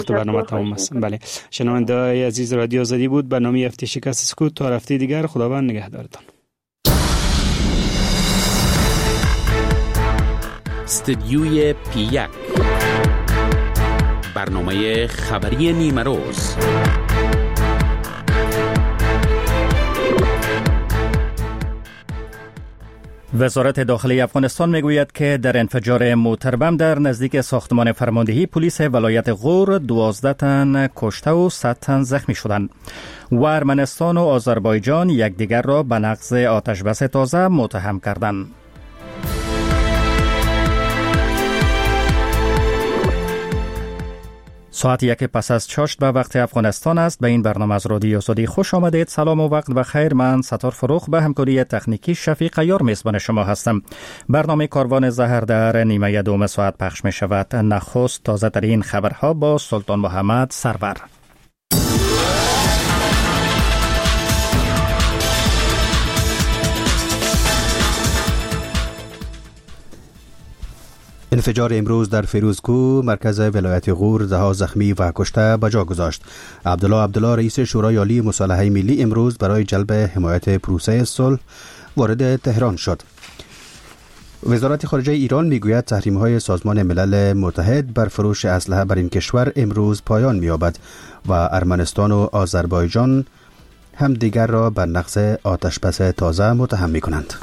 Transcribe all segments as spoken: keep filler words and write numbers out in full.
تو برنامه تمام است. بله، شنونده عزیز رادیو آزادی بود. برنامه هفته شکست سکوت تا هفته دیگر. خداوند نگهدارتان. استدیوی پی یک، برنامه خبری نیمه روز. وزارت داخلی افغانستان میگوید که در انفجار موتر بم در نزدیک ساختمان فرماندهی پلیس ولایت غور دوازده تن کشته و صد تن زخمی شدند و ارمنستان و آذربایجان یکدیگر را به نقض آتش بس تازه متهم کردند. ساعت یک پس از چاشت به وقت افغانستان است. به این برنامه از رادیو آزادی خوش آمدید. سلام و وقت بخیر. من ستار فروخ به همکاری تکنیکی شفیق عیار میزبان شما هستم. برنامه کاروان زهر در نیمه دوم ساعت پخش می شود. نخست تازه ترین خبرها با سلطان محمد سرور. انفجار امروز در فیروزکو مرکز ولایت غور ده زخمی و کشته به جا گذاشت. عبدالله عبدالله رئیس شورای عالی مصالحه ملی امروز برای جلب حمایت پروسه صلح وارد تهران شد. وزارت خارجه ایران میگوید تحریم‌های سازمان ملل متحد بر فروش اسلحه بر این کشور امروز پایان می‌یابد و ارمنستان و آذربایجان هم دیگر را بر نقض آتش‌بس تازه متهم می‌کنند.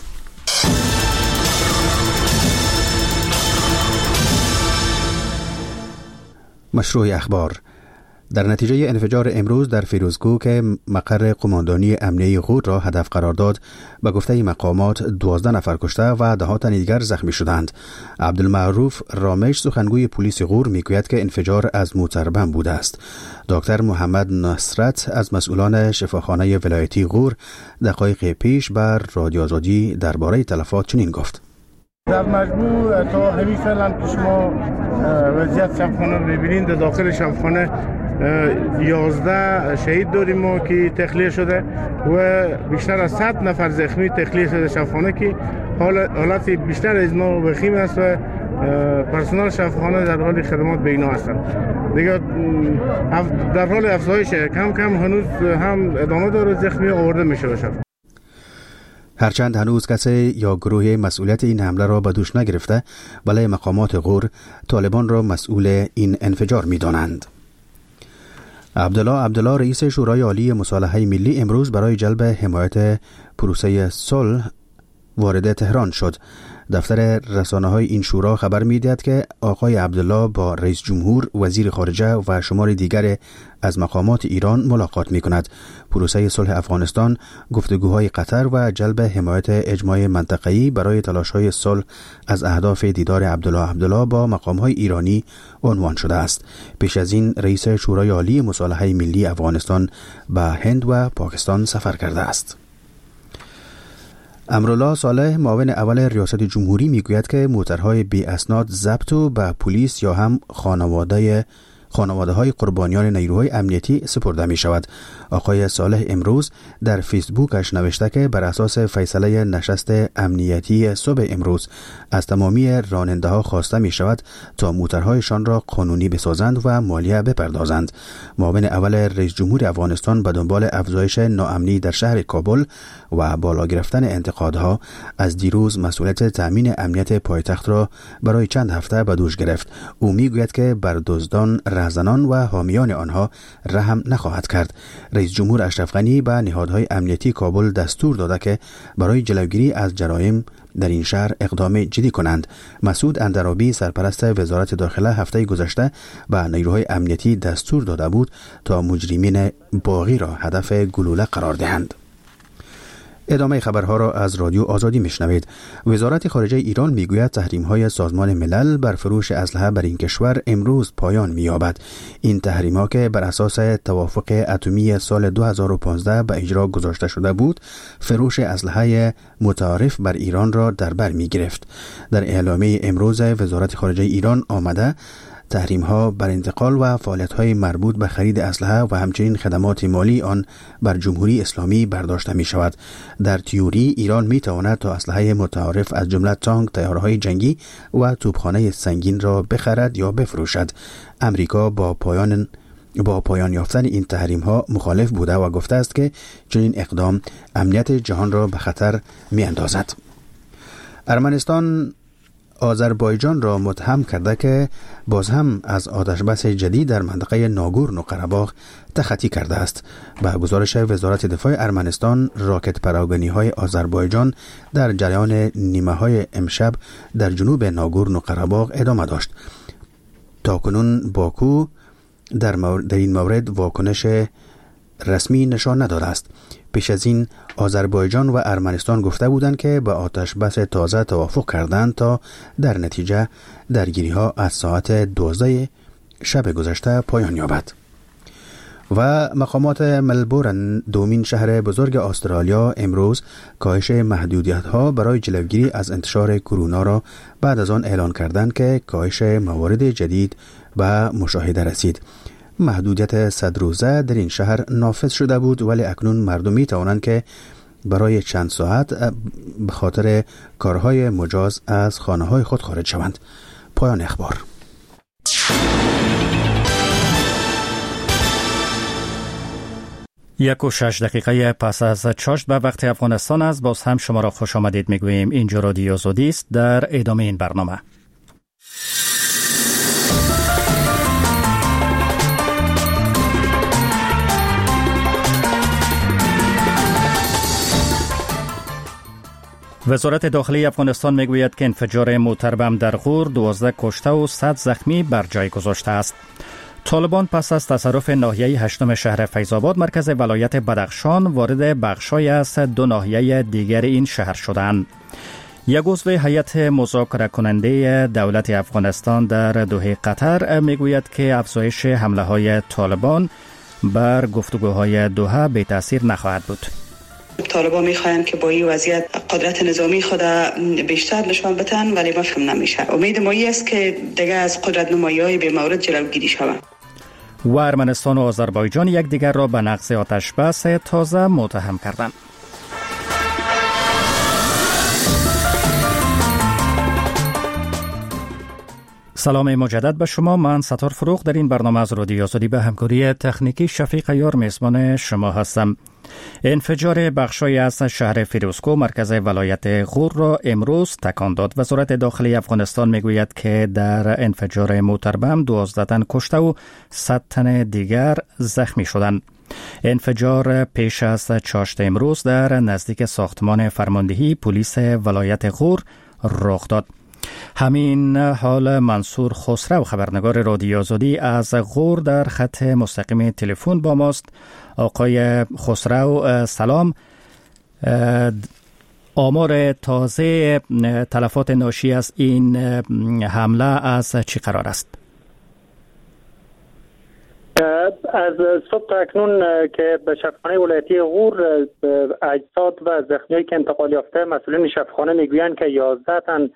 مشروع اخبار. در نتیجه انفجار امروز در فیروزکو که مقر قماندانی امنیه غور را هدف قرار داد، به گفته مقامات دوازده نفر کشته و ده تن دیگر زخمی شدند. عبدالمعروف رامش سخنگوی پلیس غور میگوید که انفجار از موتر بم بوده است. دکتر محمد نصرت از مسئولان شفاخانه ولایتی غور دقایق پیش بر رادیو آزادی درباره تلفات چنین گفت: در مجموع تا همین فعلا که شما وضعیت شبخانه رو ببینید، در داخل شبخانه یازده شهید داریم ما که تخلیه شده و بیشتر از صد نفر زخمی تخلیه شده شبخانه که حالت بیشتر از ما وخیم است و پرسنل شفاخانه در حال خدمات به اینا هستند. دیگه در حال افزایش کم کم هنوز هم ادامه داره، زخمی آورده میشه بشه. هرچند هنوز کسی یا گروه مسئولیت این حمله را به دوش نگرفته، ولی مقامات غور طالبان را مسئول این انفجار می دانند. عبدالله عبدالله رئیس شورای عالی مصالحه ملی امروز برای جلب حمایت پروسه صلح وارد تهران شد. دفتر رسانه‌های این شورا خبر می‌دهد که آقای عبدالله با رئیس جمهور، وزیر خارجه و شمار دیگر از مقامات ایران ملاقات می‌کند. پروسه صلح افغانستان، گفتگوهای قطر و جلب حمایت اجماع منطقه‌ای برای تلاش‌های صلح از اهداف دیدار عبدالله عبدالله با مقام‌های ایرانی عنوان شده است. پیش از این رئیس شورای عالی مصالحه ملی افغانستان به هند و پاکستان سفر کرده است. امرالله صالح معاون اول ریاست جمهوری میگوید که موترهای بی اسناد ضبط و به پلیس یا هم خانواده خانواده های قربانیان نیروهای امنیتی سپرده می شود. آقای صالح امروز در فیسبوکش نوشته که بر اساس فیصله نشست امنیتی صبح امروز از تمامی راننده ها خواسته می شود تا موترهایشان را قانونی بسازند و مالیه بپردازند. معاون اول رئیس جمهور افغانستان به دنبال افزایش ناامنی در شهر کابل و بالا گرفتن انتقادها از دیروز مسئولیت تامین امنیت پایتخت را برای چند هفته به دوش گرفت. او میگوید که بر دزدان، رهزنان و حامیان آنها رحم نخواهد کرد. رئیس جمهور اشرف غنی به نهادهای امنیتی کابل دستور داده که برای جلوگیری از جرایم در این شهر اقدام جدی کنند. مسعود اندرابی سرپرست وزارت داخله هفته گذشته به نیروهای امنیتی دستور داده بود تا مجرمین باغی را هدف گلوله قرار دهند. ادامه خبرها را از رادیو آزادی میشنوید. وزارت خارجه ایران میگوید تحریم‌های سازمان ملل بر فروش اسلحه بر این کشور امروز پایان می‌یابد. این تحریم‌ها که بر اساس توافق اتمی سال دو هزار و پانزده به اجرا گذاشته شده بود، فروش اسلحه متعارف بر ایران را در بر می‌گرفت. در اعلامیه امروز وزارت خارجه ایران آمده تحریم ها بر انتقال و فعالیت های مربوط به خرید اسلحه و همچنین خدمات مالی آن بر جمهوری اسلامی برداشته می شود. در تئوری ایران می تواند تا اسلحه متعارف از جمله تانک، طیاره‌های جنگی و توپخانه سنگین را بخرد یا بفروشد. امریکا با پایان با پایان یافتن این تحریم ها مخالف بوده و گفته است که چنین اقدام امنیت جهان را به خطر می اندازد. ارمنستان آذربایجان را متهم کرده که باز هم از آتشبس جدید در منطقه ناگورنو قره‌باغ تخطی کرده است. به گزارش وزارت دفاع ارمنستان، راکت پراگنی های آذربایجان در جریان نیمه های امشب در جنوب ناگورنو قره‌باغ ادامه داشت. تاکنون باکو در, در این مورد واکنش رسمی نشان نداده است. پیش از این آذربایجان و ارمنستان گفته بودند که به آتش بس تازه توافق کردند تا در نتیجه درگیری ها از ساعت دوازده شب گذشته پایان یابد. و مقامات ملبورن، دومین شهر بزرگ استرالیا، امروز کاهش محدودیت ها برای جلوگیری از انتشار کرونا را بعد از آن اعلان کردند که کاهش موارد جدید به مشاهده رسید. محدودیت صد روزه در این شهر نافذ شده بود، ولی اکنون مردم می توانند که برای چند ساعت به خاطر کارهای مجاز از خانه های خود خارج شوند. پایان اخبار. یک و شش دقیقه پس از چاشت به وقت افغانستان است. باز هم شما را خوش آمدید میگوییم. اینجا رادیو آزادی است. در ادامه این برنامه وزارت داخلی افغانستان میگوید که انفجار موتر بم در غور دوازده کشته و صد زخمی بر جای گذاشته است. طالبان پس از تصرف ناحیه هشتم شهر فیض‌آباد مرکز ولایت بدخشان وارد بخشای از دو ناحیه دیگر این شهر شدند. یک عضو هیئت مذاکره کننده دولت افغانستان در دوحه قطر میگوید که افزایش حمله های طالبان بر گفتگوهای دوحه بی تاثیر نخواهد بود. طالبان میخواهند که با این وضعیت قدرت نظامی خود بیشتر نشان بدن، ولی مفهوم نمیشه. امید ما است که دیگه از قدرت نمایی‌های به مورد جلوگیری شوند. و ارمنستان و آذربایجان یکدیگر را به نقض آتشبس تازه متهم کردند. سلام مجدد به شما. من ستار فروغ در این برنامه از رادیو آزادی به همکاری تکنیکی شفیق عیار میزبان شما هستم. انفجار بخشای از شهر فیروزکوه مرکز ولایت غور را امروز تکان داد. وزارت داخلی افغانستان میگوید که در انفجار موتر بم دوازده تن کشته و صد تن دیگر زخمی شدند. انفجار پیش از چاشت امروز در نزدیک ساختمان فرماندهی پلیس ولایت غور رخ داد. همین حال منصور خسرو خبرنگار رادیو آزادی از غور در خط مستقیم تلفن با ماست. آقای خسرو سلام. آمار تازه تلفات ناشی از این حمله از چی قرار است؟ از صبح اکنون که به شفاخانه ولایتی غور اجساد و زخمیایی که انتقال یافته مسئولین شفاخانه میگویند که یازده تن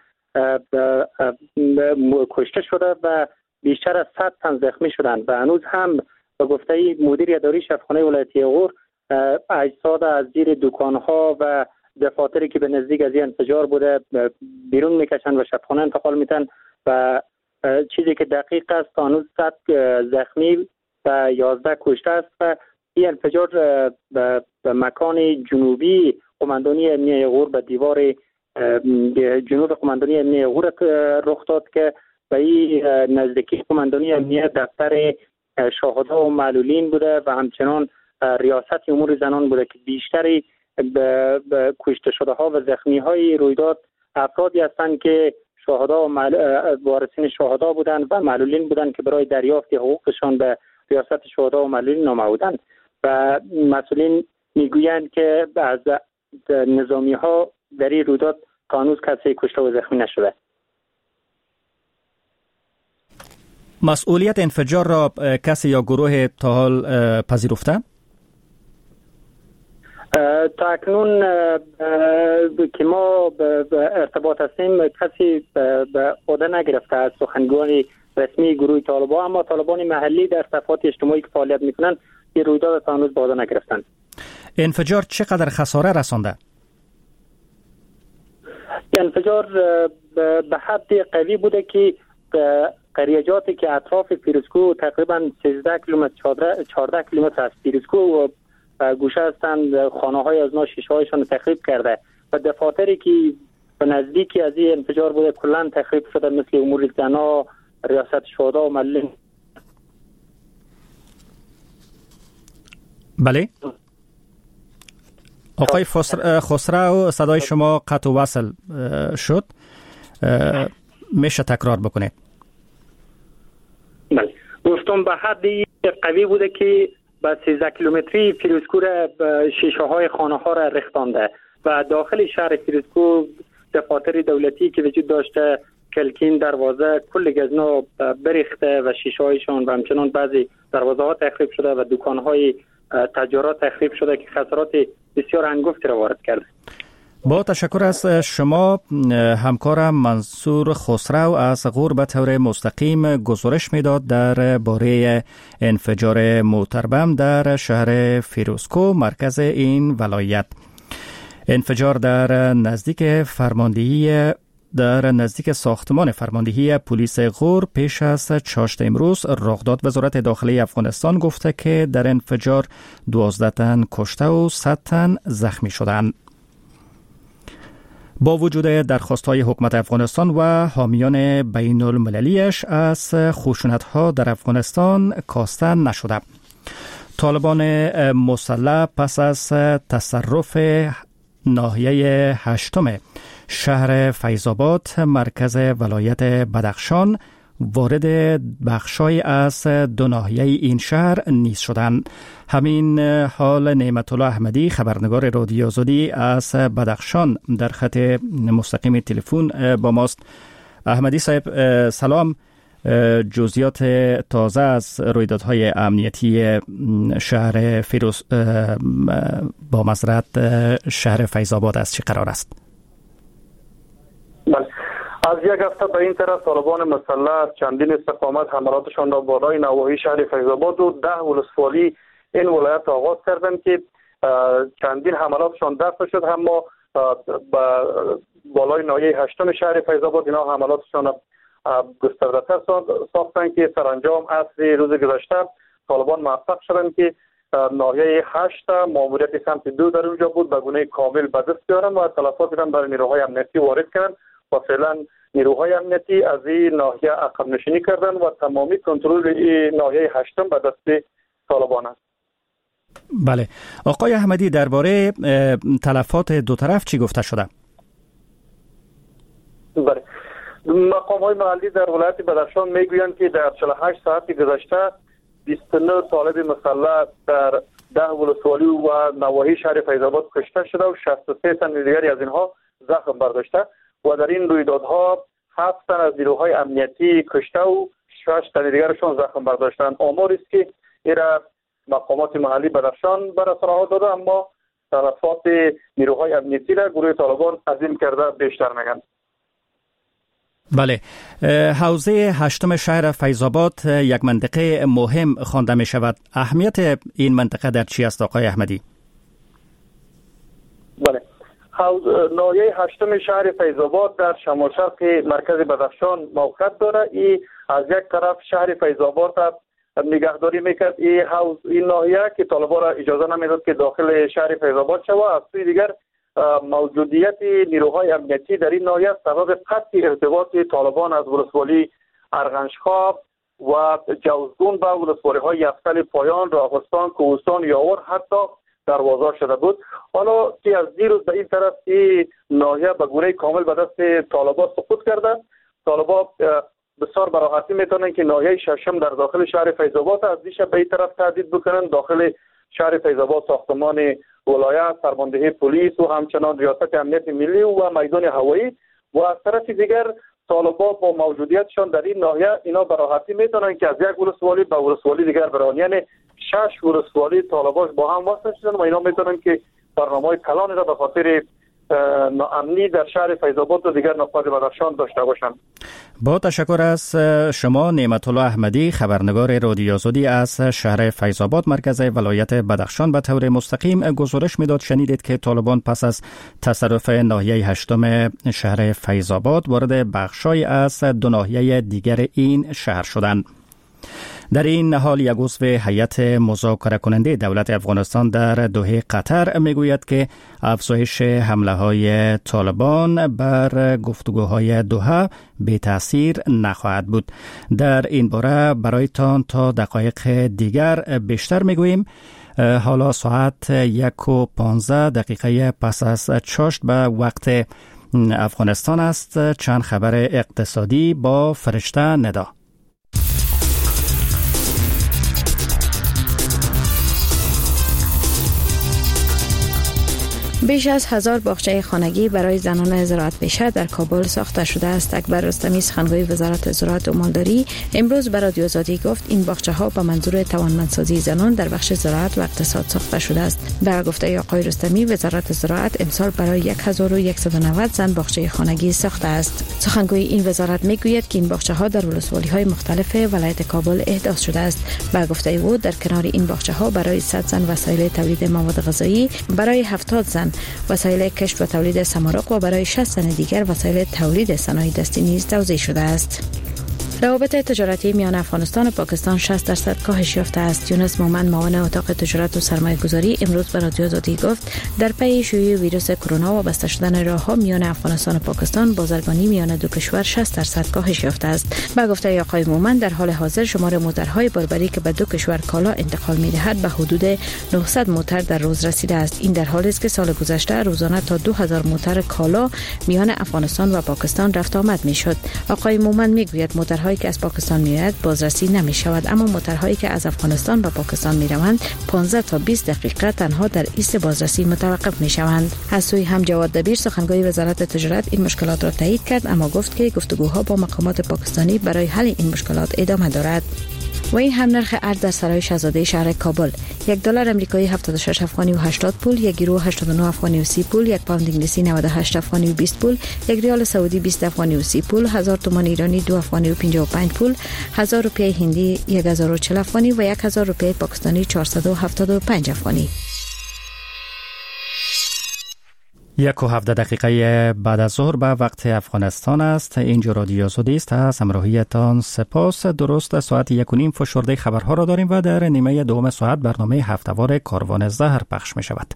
کشته شده و بیشتر از صد تن زخمی شدند و هنوز هم به گفته مدیر اداری شفاخانه ولایتی غور اجساد از زیر دکانها و دفاتری که به نزدیک از این انفجار بوده بیرون میکشند و شفاخانه انتقال میتن و چیزی که دقیق است هنوز صد زخمی و یازده کشته است و این انفجار به مکان جنوبی قماندانی امنیه غور به دیوار جنوب قماندانی امنیه غور رخ داد که به این نزدیکی قماندانی امنیه دفتر شهدا و معلولین بوده و همچنان ریاست امور زنان بوده که بیشتری به کشته شده ها و زخمی های رویداد افرادی هستند که شهدا و معل... وارثین شهدا بودند و معلولین بودند که برای دریافت حقوقشان به ریاست شهدا و معلولین نامه بودند و مسئولین میگویند که از نظامی ها در این رویداد هنوز کسی کشته و زخمی نشده. مسئولیت انفجار را کسی یا گروه تا حال پذیرفته؟ تا اکنون که ما به ارتباط هستیم کسی به عهده نگرفته از سخنگوی رسمی گروه طالبان، اما طالبان محلی در صفحات اجتماعی که فعالیت میکنن این رویداد تا هنوز به عهده نگرفتن. انفجار چقدر خساره رسانده؟ انفجار به حد قوی بوده که قریجاتی که اطراف فیروزکوه تقریبا سیزده کیلومتر چهارده کیلومتر از فیروزکوه گوشه هستند، خانه های از نا شیشه هایشان تخریب کرده و دفاتری که به نزدیکی از این انفجار بوده کلان تخریب شده، مثل امور زنا، ریاست شهدا و ملین. بله آقای خسرو، صدای شما قطع و وصل شد، میشه تکرار بکنید؟ بله گفتم به حد قوی بوده که با سیزده کیلومتری فیروزکو را شیشه های خانه ها را ریختانده و داخل شهر فیروزکو دفاتر دولتی که وجود داشته، کلکین، دروازه، کل گزنا بریخته و شیشه هایشان و همچنان بعضی دروازه ها تخریب شده و دکان های تجارت تخریب شده که خسارات بسیار انگفتی را وارد کرده. با تشکر از شما. همکارم منصور خسرو از غور به طور مستقیم گزارش میداد در باره انفجار موتر بم در شهر فیروزکو، مرکز این ولایت. انفجار در نزدیک فرماندهی در نزدیک ساختمان فرماندهی پلیس غور پیش از چاشت امروز رخ داد. وزارت داخلی افغانستان گفته که در انفجار دوازده تن کشته و صد تن زخمی شدند. با وجود درخواست‌های حکومت افغانستان و حامیان بین المللیش از خشونت‌ها در افغانستان کاسته نشده. طالبان مسلح پس از تصرف ناحیه هشتم شهر فیض‌آباد مرکز ولایت بدخشان وارد بخشای از دو ناحیه این شهر نیز شدند. همین حال نعمت الله احمدی خبرنگار رادیو آزادی از بدخشان در خط مستقیم تلفن با ماست. احمدی صاحب سلام، جزئیات تازه از رویدادهای امنیتی شهر فیروز با معذرت شهر فیض‌آباد از چه قرار است؟ بله، از یک هفته به این طرف طالبان مسلح چندین استقامت حملاتشان را بالای نواحی شهر فیض‌آباد و ده ولسوالی این ولایت آغاز کردند که چندین حملاتشان دفع شد، اما بالای ناحیه هشتم شهر فیض‌آباد اینا حملاتشان گسترده‌تر ساختند که سرانجام عصر روز گذشته طالبان موفق شدند که ناحیه هشت ماموریت سمت دو در اونجا بود به گونه کامل به دست بیارن و تلفات هم برای نیروهای امنیتی وارد کردن و فعلا نیروهای امنیتی از این ناحیه عقب نشینی کردن و تمامی کنترل این ناحیه هشتم به دست طالبان است. بله آقای احمدی، درباره تلفات دو طرف چی گفته شده؟ بله، مقام های محلی در ولایت بدخشان میگویند که در چهل و هشت ساعت گذشته بیست و نه طالب مسلح در ده ولسوالی و نواحی شهر فیض‌آباد کشته شده و شصت و سه تن دیگری از اینها زخم برداشته و در این رویدادها هفت تن از نیروهای امنیتی کشته و شش تن دیگرشون زخم برداشتند. آماری است که ایرا مقامات محلی بدخشان بر صراحت داده، اما تلفات نیروهای امنیتی را گروه طالبان عظیم کرده بیشتر میگن. بله، حوزه هشتم شهر فیض‌آباد یک منطقه مهم خوانده می شود. اهمیت این منطقه در چی است آقای احمدی؟ بله، ناحیه هشتم شهر فیض‌آباد در شمال شرق مرکز بدخشان موقعیت داره. این از یک طرف شهر فیض‌آباد را نگهداری میکرد، این حوز این ناحیه که طالبان را اجازه نمیداد که داخل شهر فیض‌آباد شود. از سوی دیگر موجودیت نیروهای امنیتی در این ناحیه سبب قطع ارتباط طالبان از ولسوالی ارغنشخواب و جوزگون به ولسوالی های یفتل پایان، راغستان، کوهستان، یاور حتی در بازار شده بود. حالا که از دیروز به این طرف این ناحیه به گونه کامل به دست طالبان سقوط کرده، طالبان بسیار به راحتی میتونن که ناحیه ششم در داخل شهر فیض‌آباد از دیشب به این طرف تهدید بکنن. داخل شهر فیض‌آباد ساختمان ولایت، فرماندهی پلیس و همچنان ریاست امنیت ملی و میدان هوایی و از طرف دیگر طالبان با موجودیتشان در این ناحیه اینا به راحتی میتونن که از یک ولسوالی به ولسوالی دیگر برن، یعنی شش ولسوالی طالبان با هم وصل شدن و اینا میتونن که برنامه‌های کلان را به خاطر ناامنی در شهر فیض آباد و دیگر نقاط بدخشان داشته باشند. با تشکر از شما نعمت الله احمدی، خبرنگار رادیو آزادی از شهر فیض آباد مرکز ولایت بدخشان. به طور مستقیم گزارش میداد شنیدید که طالبان پس از تصرف ناحیه هشتم شهر فیض آباد وارد بخشای از دو ناحیه دیگر این شهر شدند. در این حال یک عضو هیئت مذاکره کننده دولت افغانستان در دوحه قطر میگوید که افزایش حمله های طالبان بر گفتگوهای دوحه بی تاثیر نخواهد بود. در این باره برایتان تا دقایق دیگر بیشتر میگوییم. حالا ساعت یک و پانزده دقیقه پس از چاشت به وقت افغانستان است. چند خبر اقتصادی با فرشته ندا. بیش از هزار باغچه خانگی برای زنان زراعت پیشه در کابل ساخته شده است. اکبر رستمی سخنگوی وزارت زراعت و مالداری امروز به رادیو آزادی گفت این باغچه ها به منظور توانمندسازی زنان در بخش زراعت و اقتصاد ساخته شده است. در گفته آقای رستمی وزارت زراعت امسال برای صد و صد و نود زن باغچه خانگی ساخته است. سخنگوی این وزارت میگوید که این باغچه ها در ولسوالی های مختلف ولایت کابل احداث شده است. به گفته او در کنار این باغچه ها برای صد زن وسایل تولید مواد غذایی، برای هفتاد زن وسایل کشت و تولید سمارق و برای شصت زن دیگر وسایل تولید صنایع دستی نیز توزیع شده است. روابط تجارتی میان افغانستان و پاکستان شصت درصد کاهش یافته است. یونس مومن معاون اتاق تجارت و سرمایه گذاری امروز به رادیو آزادی گفت در پی شیوع ویروس کرونا و بسته شدن راه‌ها میان افغانستان و پاکستان بازرگانی میان دو کشور شصت درصد کاهش یافته است. به گفته آقای مومن در حال حاضر شمار موترهای باربری که به دو کشور کالا انتقال می‌دهد به حدود نهصد موتر در روز رسیده است. این در حالی است که سال گذشته روزانه تا دو هزار موتر کالا میان افغانستان و پاکستان رفت آمد می‌شد. آقای مومن میگوید موترهای که از پاکستان میآید بازرسی نمی شود، اما موترهایی که از افغانستان به پاکستان می روند پانزده تا بیست دقیقه تنها در ایست بازرسی متوقف می شوند. از سوی هم جواد دبیر سخنگوی وزارت تجارت این مشکلات را تایید کرد، اما گفت که گفتگوها با مقامات پاکستانی برای حل این مشکلات ادامه دارد. و این هم نرخ ارز در سرای شاهزاده شهر کابل: یک دلار امریکایی هفتاد و شش افغانی و هشتاد پول، یک یورو هشتاد و نه افغانی و سی پول، یک پوند انگلیسی نود و هشت افغانی و بیست پول، یک ریال سعودی بیست افغانی و سی پول، هزار تومان ایرانی دو افغانی و پنجاه و پنج پول، هزار روپیه هندی یک هزار و چهل افغانی و یک هزار روپیه پاکستانی چهارصد و هفتاد و پنج افغانی. یک و هفده دقیقه بعد از ظهر به وقت افغانستان است. اینجا رادیو آزادی است. از همراهیتان سپاس. درست ساعت یک و نیم فشرده خبرها را داریم و در نیمه دوم ساعت برنامه هفته‌وار کاروان زهر پخش می شود.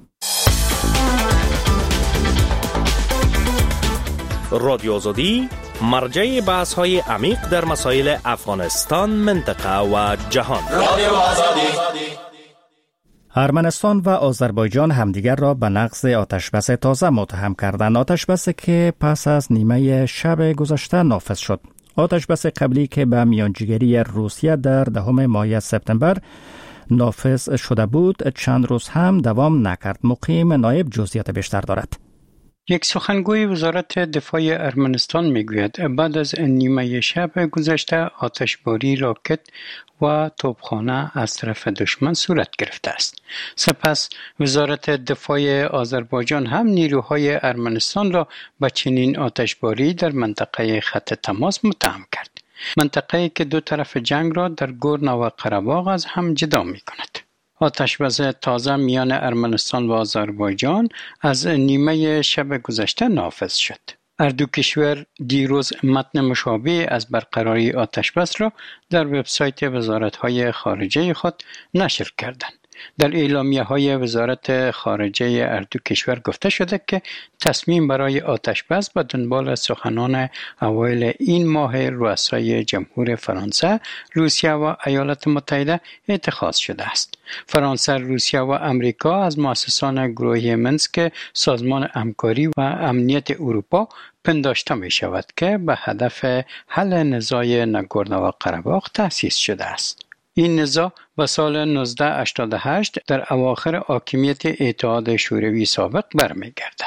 رادیو آزادی مرجع بحث های عمیق در مسائل افغانستان، منطقه و جهان. رادیو آزادی. ارمنستان و آذربایجان همدیگر را به نقض آتشبس تازه متهم کردند. آتشبس که پس از نیمه شب گذشته نافذ شد. آتشبس قبلی که به میانجیگری روسیه در دهم ماه سپتامبر نافذ شده بود چند روز هم دوام نکرد. مقیم نایب جزئیات بیشتر دارد. یک سخنگوی وزارت دفاع ارمنستان میگوید بعد از نیمه شب گذشته آتشباری راکت و توپخانه از طرف دشمن صورت گرفته است. سپس وزارت دفاع آذربایجان هم نیروهای ارمنستان را به چنین آتشباری در منطقه خط تماس متهم کرد. منطقه‌ای که دو طرف جنگ را در گورن و قره‌باغ از هم جدا می کند. آتشبس تازه میان ارمنستان و آذربایجان از نیمه شب گذشته نافذ شد. هر دو کشور دیروز متن مشابه از برقراری آتشبس را در وبسایت وزارت‌های خارجه خود نشر کردند. در اعلامیه‌های وزارت خارجه هر دو کشور گفته شده که تصمیم برای آتشبس به دنبال سخنان اوایل این ماه رؤسای جمهور فرانسه، روسیه و ایالات متحده اتخاذ شده است. فرانسه، روسیه و امریکا از مؤسسان گروه منسک سازمان همکاری و امنیت اروپا پنداشته می شود که به هدف حل نزاع ناگورنو و قره‌باغ تأسیس شده است. این نزاع به سال نوزده هشتاد و هشت در اواخر حاکمیت اتحاد شوروی سابق برمیگردد.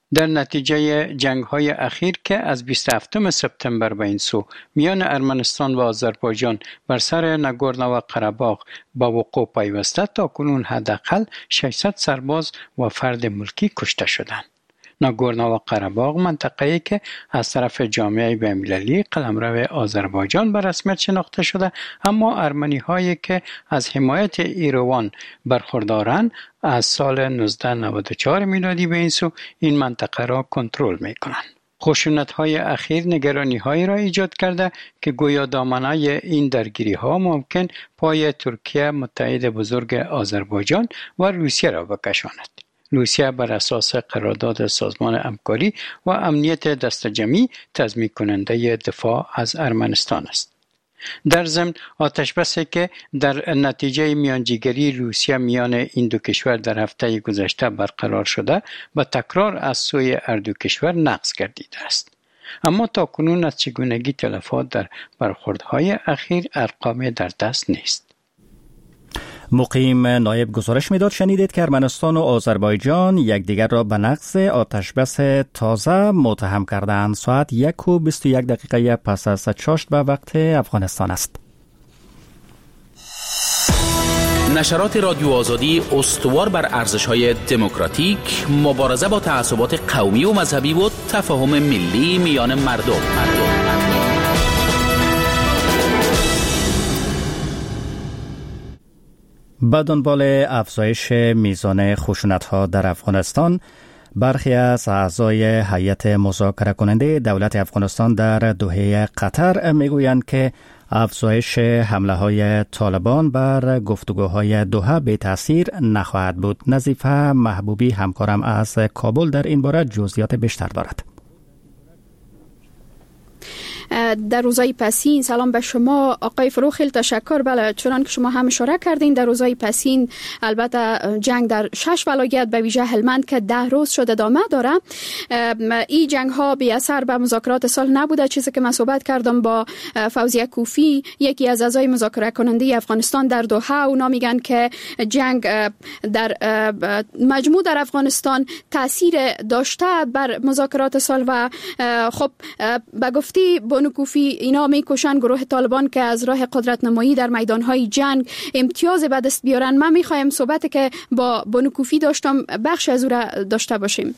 در نتیجه جنگ‌های اخیر که از بیست و هفتم سپتامبر به این سو میان ارمنستان و آذربایجان بر سر ناگورنو قره‌باغ با وقوع پیوسته، تاکنون حداقل ششصد سرباز و فرد ملکی کشته شدند. ناگورنو قره‌باغ منطقه‌ای که از طرف جامعه بین‌المللی قلمرو آذربایجان به رسمیت شناخته شده، اما ارمنی‌هایی که از حمایت ایروان برخوردارند از سال نوزده نود و چهار میلادی به این سو این منطقه را کنترل می‌کنند. خشونت‌های اخیر نگرانی‌هایی را ایجاد کرده که گویا دامنه این درگیری‌ها ممکن پای ترکیه متحد بزرگ آذربایجان و روسیه را بکشاند. روسیه بر اساس قرارداد سازمان همکاری و امنیت دست جمعی تضمین کننده دفاع از ارمنستان است. در ضمن آتشبسی که در نتیجه میانجیگری روسیه میان این دو کشور در هفته گذشته برقرار شده به تکرار از سوی هر دو کشور نقض گردیده است. اما تاکنون از چگونگی تلفات در برخوردهای اخیر ارقامی در دست نیست. مقیم نایب گزارش میداد شنیدید که ارمنستان و آذربایجان یکدیگر را به نقض آتشبس تازه متهم کردند. ساعت یک و بیست و یک دقیقه پس از چاشت به وقت افغانستان است. نشرات رادیو آزادی استوار بر ارزش‌های دموکراتیک، مبارزه با تعصبات قومی و مذهبی و تفاهم ملی میان مردم. مردم. به دنبال افزایش میزان خشونت‌ها در افغانستان، برخی از اعضای هیئت مذاکره کننده دولت افغانستان در دوحه قطر میگویند که افزایش حمله‌های طالبان بر گفتگوهای دوحه به تأثیر نخواهد بود. نظیفه محبوبی همکارم از کابل در این باره جزئیات بیشتر دارد. در روزهای پسین، سلام به شما آقای فروغ، خیلی تشکر. بله، چنان که شما هم اشاره کردین، در روزهای پسین البته جنگ در شش ولایت به ویژه هلمند که ده روز شده ادامه داره. این جنگ ها بی اثر به مذاکرات صلح نبوده. چیزی که من صحبت کردم با فوزیه کوفی، یکی از اعضای مذاکره کننده افغانستان در دوحه، اونا میگن که جنگ در مجموع در افغانستان تاثیر داشته بر مذاکرات صلح و خب به گفتی بانو کوفی اینا میکوشن گروه طالبان که از راه قدرت نمایی در میدانهای جنگ امتیاز به دست بیارن. من میخوایم صحبتی که با بانو کوفی داشتم بخش از او را داشته باشیم.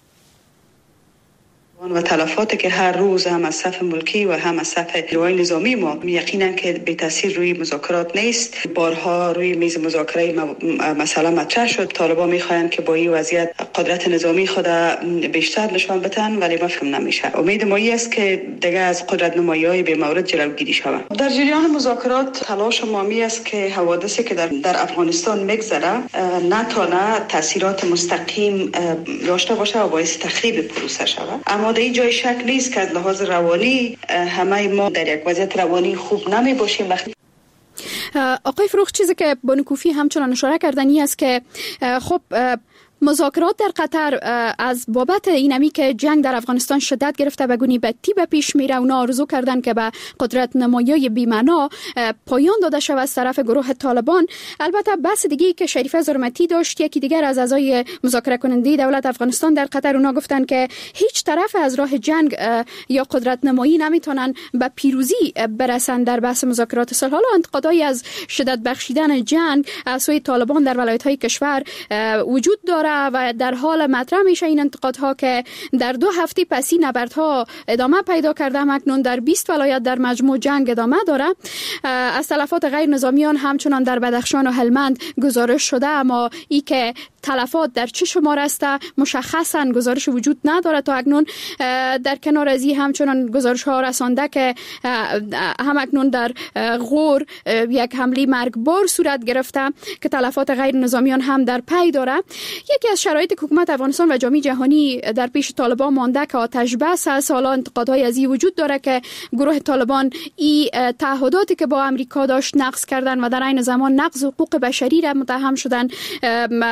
و تلفاتی که هر روز هم از صف ملکی و هم از صف نیروهای نظامی ما یقینا که به تاثیر روی مذاکرات نیست. بارها روی میز مذاکره مثلا مطرح شد، طالبان میخواین که با این وضعیت قدرت نظامی خود بیشتر نشان بدن، ولی مفهوم نمیشه. امید ما است که دیگه از قدرت نمایی‌های به مورد جلوگیری شود. در جریان مذاکرات تلاش ما می است که حوادثی که در در افغانستان میگذره نتونه تاثیرات مستقیم داشته باشه و باعث تخریب پروسه شود. اما در این جای شک نیست که از لحاظ روانی همه ما در یک وضعیت روانی خوب نمی باشیم. وقتی آقای فروغ، چیزی که بانو کوفی همچنان اشاره کردن این است که خب مذاکرات در قطر از بابت اینمی که جنگ در افغانستان شدت گرفته و گونی بدی به پیش میره، اونا آرزو کردن که به قدرت نمایی بی‌معنا پایان داده شود از طرف گروه طالبان. البته بحث دیگه که شریفه زرمتی داشت، یکی دیگر از اعضای مذاکره کننده دولت افغانستان در قطر، اونا گفتن که هیچ طرف از راه جنگ یا قدرت نمایی نمیتونن به پیروزی برسن در بحث مذاکرات صلح. حالا انتقادایی از شدت بخشیدن جنگ از سوی طالبان در ولایت‌های کشور وجود داره و در حال مطرح میشه این انتقادها که در دو هفته پسی نبردها ادامه پیدا کرده، اکنون در بیست ولایت در مجموع جنگ ادامه داره. از تلفات غیر نظامیان همچنان در بدخشان و هلمند گزارش شده، اما ای که تلفات در چه شمار است مشخصا گزارش وجود نداره تا اکنون. در کنار از این همچنان گزارش ها رسانده که هم اکنون در غور یک حمله مرگبار صورت گرفته که تلفات غیر نظامیان هم در پی داره. یکی از شرایط که حکومت افغانستان و جامعه جهانی در پیش طالبان مانده که آتش بس است. حالا انتقادهای از این وجود داره که گروه طالبان این تعهداتی که با امریکا داشت نقض کردن و در عین زمان نقض حقوق بشری را متهم شدن.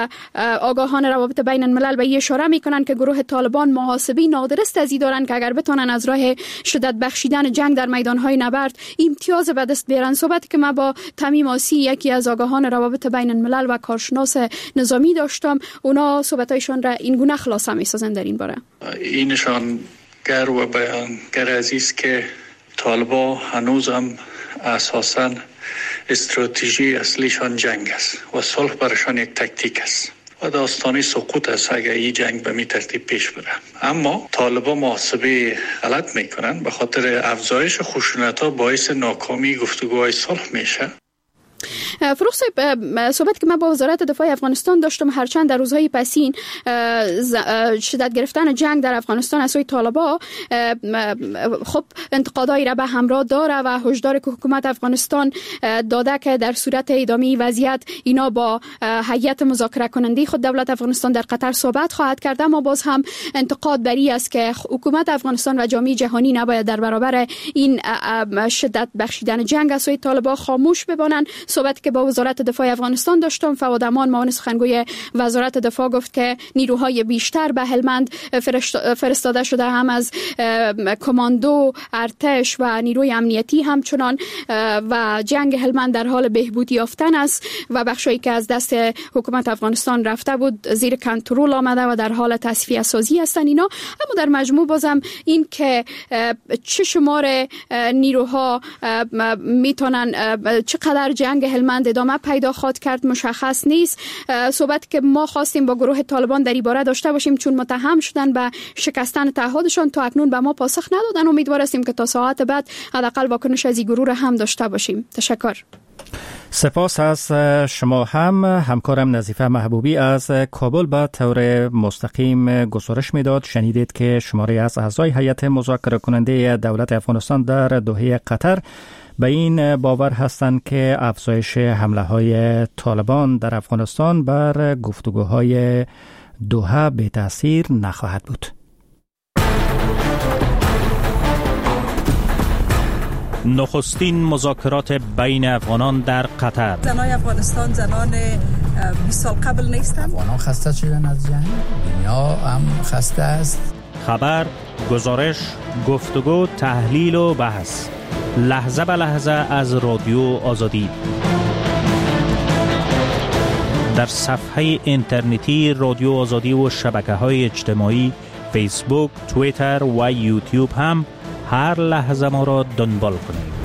آگاهان روابط بین الملل به این اشاره میکنن که گروه طالبان محاسبه نادرست از این دارن که اگر بتونن از راه شدت بخشیدن جنگ در میدانهای نبرد امتیاز به دست بیارن. صحبتی که ما با تمیم آسی یکی از آگاهان روابط بین الملل و کارشناس نظامی داشتم، اونا صحبتایشان را این گونه خلاصه میسازن در این باره. اینشان گر و بیانگر عزیز که طالبا هنوز هم اساساً استراتژی اصلیشان جنگ است و صلح برشان یک تکتیک است و داستانی سقوط است اگر این جنگ به می ترتیب پیش بره. اما طالبا محاسبه غلط میکنن، به خاطر افزایش خشونت‌ها باعث ناکامی گفتگوهای صلح میشه. فروخ صاحب، صحبت که من با وزارت دفاع افغانستان داشتم، هرچند در روزهای پسین شدت گرفتن جنگ در افغانستان از سوی طالبا خب انتقادایی را به همراه داره و هشدار که حکومت افغانستان داده که در صورت ادامه وضعیت اینا با هیئت مذاکره کننده خود دولت افغانستان در قطر صحبت خواهد کرد. اما باز هم انتقاد بری است که حکومت افغانستان و جامعه جهانی نباید در برابر این شدت بخشیدن جنگ از سوی طالبا خاموش بمانند. صحبتی که با وزارت دفاع افغانستان داشتم، فواد امان معاون سخنگوی وزارت دفاع گفت که نیروهای بیشتر به هلمند فرستاده شده، هم از کماندو، ارتش و نیروی امنیتی همچنان، و جنگ هلمند در حال بهبود یافتن است و بخشایی که از دست حکومت افغانستان رفته بود زیر کنترل آمده و در حال تصفیه سازی هستند اینا. اما در مجموع بازم این که چه شمار نیروها میتونن چقدر جنگ هلمند ادامه پیدا خواهد کرد مشخص نیست. صحبت که ما خواستیم با گروه طالبان در این باره داشته باشیم، چون متهم شدن به شکستن تعهدشان، تا اکنون به ما پاسخ ندادن. امیدوار هستیم که تا ساعت بعد حداقل واکنش از این گروه را هم داشته باشیم. تشکر. سپاس از شما هم. همکارم نظیفه محبوبی از کابل به طور مستقیم گزارش میداد. شنیدید که شماری از اعضای هیئت مذاکره کننده دولت افغانستان در دوحه قطر به این باور هستند که افزایش حمله های طالبان در افغانستان بر گفتگوهای دوحه بی تأثیر نخواهد بود. نخستین مذاکرات بین افغانان در قطر. زنای افغانستان زنان بیست سال قبل نیستند. افغانان خسته شدن از جنگ، دنیا هم خسته است. خبر، گزارش، گفتگو، تحلیل و بحث لحظه به لحظه از رادیو آزادی در صفحه اینترنتی رادیو آزادی و شبکه‌های اجتماعی فیسبوک، توییتر و یوتیوب هم هر لحظه ما را دنبال کنید.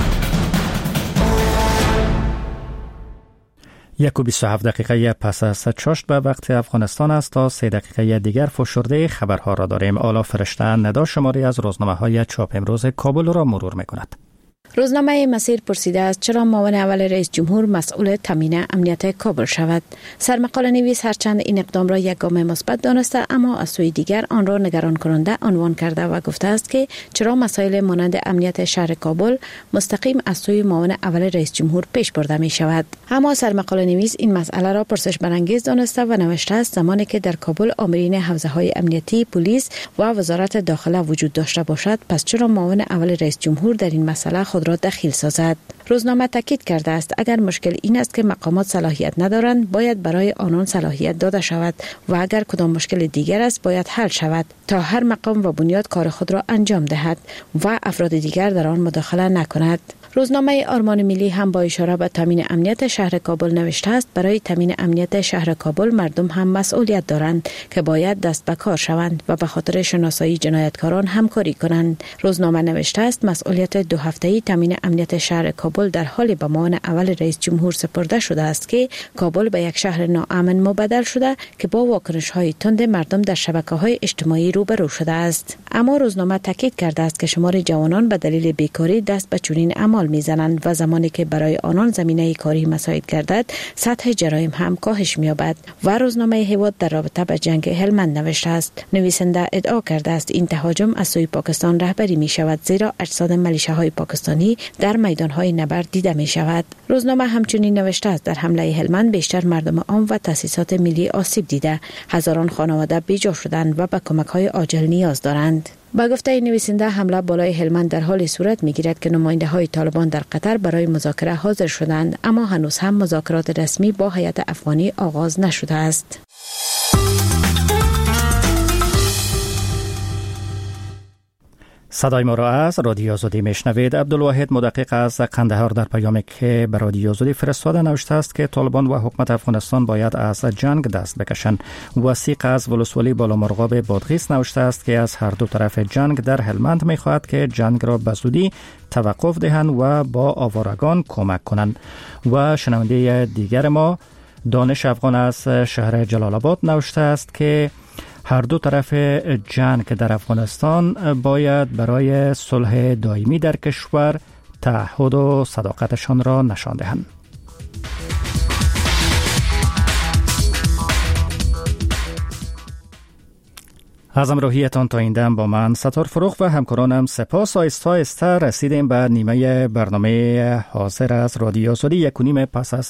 یک و بیست و هفت دقیقه پس از چاشت به وقت افغانستان است. تا سه دقیقه دیگر فشرده خبرها را داریم. آلا فرشته ندا شماری از روزنامه های چاپ امروز کابل را مرور می کند. روزنامه مسیر پرسیده است چرا معاون اول رئیس جمهور مسئول تامین امنیت کابل شود. سرمقاله نویس هرچند این اقدام را یک گام مثبت دانسته، اما از سوی دیگر آن را نگران کننده عنوان کرده و گفته است که چرا مسائل مانند امنیت شهر کابل مستقیم از سوی معاون اول رئیس جمهور پیش برده می شود. اما سرمقاله نویس این مسئله را پرسش برانگیز دانسته و نوشته است زمانی که در کابل آمرین حوزه های امنیتی، پلیس و وزارت داخله وجود داشته باشد، پس چرا معاون اول رئیس جمهور در این مسئله خود را دخیل سازد؟ روزنامه تاکید کرده است اگر مشکل این است که مقامات صلاحیت ندارند، باید برای آنان صلاحیت داده شود و اگر کدام مشکل دیگر است باید حل شود تا هر مقام و بنیاد کار خود را انجام دهد و افراد دیگر در آن مداخله نکند. روزنامه آرمان ملی هم با اشاره به تامین امنیت شهر کابل نوشته است برای تامین امنیت شهر کابل مردم هم مسئولیت دارند که باید دست به کار شوند و به خاطر شناسایی جنایتکاران همکاری کنند. روزنامه نوشته است مسئولیت دو هفته‌ای تامین امنیت شهر کابل در حالی به معاون اول رئیس جمهور سپرده شده است که کابل به یک شهر ناامن مبدل شده که با واکنش‌های تند مردم در شبکه‌های اجتماعی روبرو شده است. اما روزنامه تاکید کرده است که شمار جوانان به دلیل بیکاری دست به چنین اعمال میزنند و زمانی که برای آنان زمینه کاری مساعد گردد سطح جرایم هم کاهش می‌یابد. و روزنامه هیواد در رابطه با جنگ هلمند نوشته است نویسنده ادعا کرده است این تهاجم از سوی پاکستان رهبری می شود، زیرا اجساد ملیشه‌های پاکستانی در میدان‌های نبرد دیده می شود. روزنامه همچنین نوشته است در حمله هلمند بیشتر مردم عام و تأسیسات ملی آسیب دیده، هزاران خانواده بیجا شدند و به کمک‌های عاجل نیاز دارند. با گفته نویسنده حمله بالای هلمند در حال صورت می‌گیرد که نماینده‌های طالبان در قطر برای مذاکره حاضر شدند، اما هنوز هم مذاکرات رسمی با هیئت افغانی آغاز نشده است. صدای ما را از رادیو آزادی میشنوید. عبدالواحد مدقق از قندهار در پیامی که به رادیو آزادی فرستاده نوشته است که طالبان و حکومت افغانستان باید از جنگ دست بکشند. وثیق از ولسوالی بالامرغاب بادغیس نوشته است که از هر دو طرف جنگ در هلمند میخواهد که جنگ را به زودی توقف دهند و با آوارگان کمک کنند. و شنونده دیگر ما دانش افغان از شهر جلال آباد نوشته است که هر دو طرف جنگ در افغانستان باید برای صلح دائمی در کشور تعهد و صداقتشان را نشان دهند. از همراهیتان تا این دم با من ستار فروخ و همکارانم سپاس. آهسته آهسته رسیدیم به نیمه برنامه حاضر از رادیو آزادی. یک و نیم پس از